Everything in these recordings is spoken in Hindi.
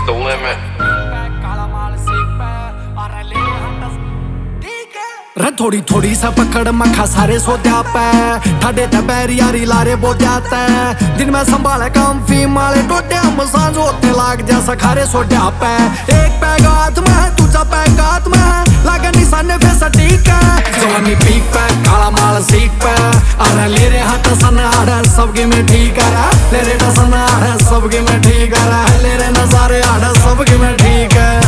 the limit. रे थोड़ी थोड़ी सा पकड़ मखा सारे सोत्या पे ठाडे ते बैर यारी लारे बोत्या ते दिन में संभाले काम फीम वाले टोटे मसाज होते लाग जैसा खारे सोत्या पे एक पैग हाथ में है दूसरा पैग हाथ में है लागे निशाने पे सटीक है जवानी पीक पे काला माल सीख पे अरे ले रे हाथ सन आड़ा सबके में ठीक है ले रे सन आड़ा सबके में ठीक है ले रे नजारे आड़ा सबके में ठीक है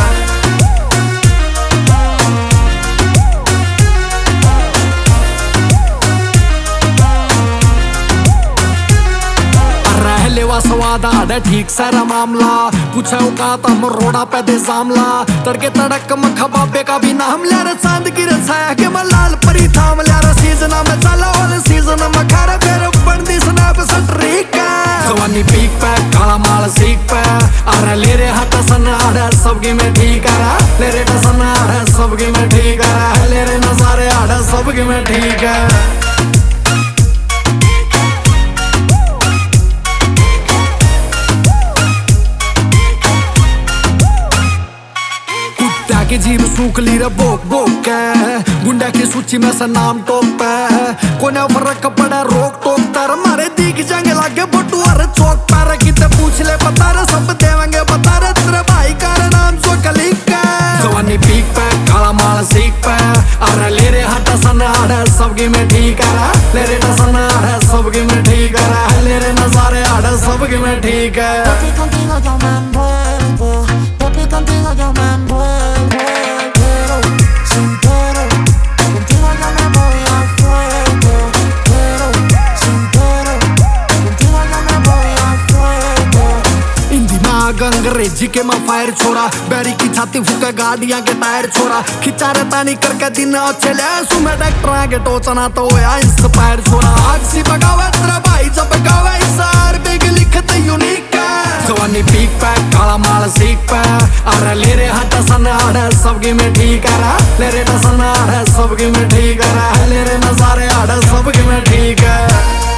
लेवा स्वाद आड़ा ठीक सारा मामला पूछा औकात हम रोड़ा पे दे सामला तड़के तड़क मखा बाबे का भी नाम ले रे चांद की रछाया के मलाल परी थाम ले रे सीजन में चला और सीजन में खारा फेर बंदी स्नैप सट्रीक जवानी पीक पे काला माल सीख पे अरे ले रे हाथ सन आड़ा सबके में ठीक है ले रे सन आड़ा सबके में ठीक है ले रे नजारे आड़ा सबके में ठीक है के जीव सूख ली रे बोक बोक के गुंडा की सूची में से नाम टोप पे कोने फर्क पड़ा रोक टोक तार मारे दिख जाएंगे लागे बटुआर चौक पर किते पूछ ले बता रे सब देवेंगे बता रे तेरे भाई का नाम सो कलिक का जवानी पीक पे काला माल सीख पे अरे ले रे हाथ सन आड़ा सबके में ठीक है ले रे सन आड़ा सबके में ठीक है ले रे नजारे आड़ा सबके में ठीक है contigo yo me envuelvo, pero sin pero, contigo yo me voy al fuego, pero sin pero, contigo yo me voy al fuego. इन दिमाग अंग्रेजी के मैं फायर छोड़ा बैरी की छाती फूका गाड़ियां के टायर छोड़ा खिंचा रे तानी करके दिन अच्छे ले सुमे डॉक्टर आगे टोचना तो होया इंस्पायर छोड़ा आज सी बगावे तेरा भाई जब बगावे इसार बिग लिखते यूनिक जवानी पीक पे काला माल सीख पे अरे ले रे हाथ सन आड़ा सबके में ठीक है ले रे सन आड़ा सबके में ठीक है ले रे नजारे आड़ा सबके में ठीक है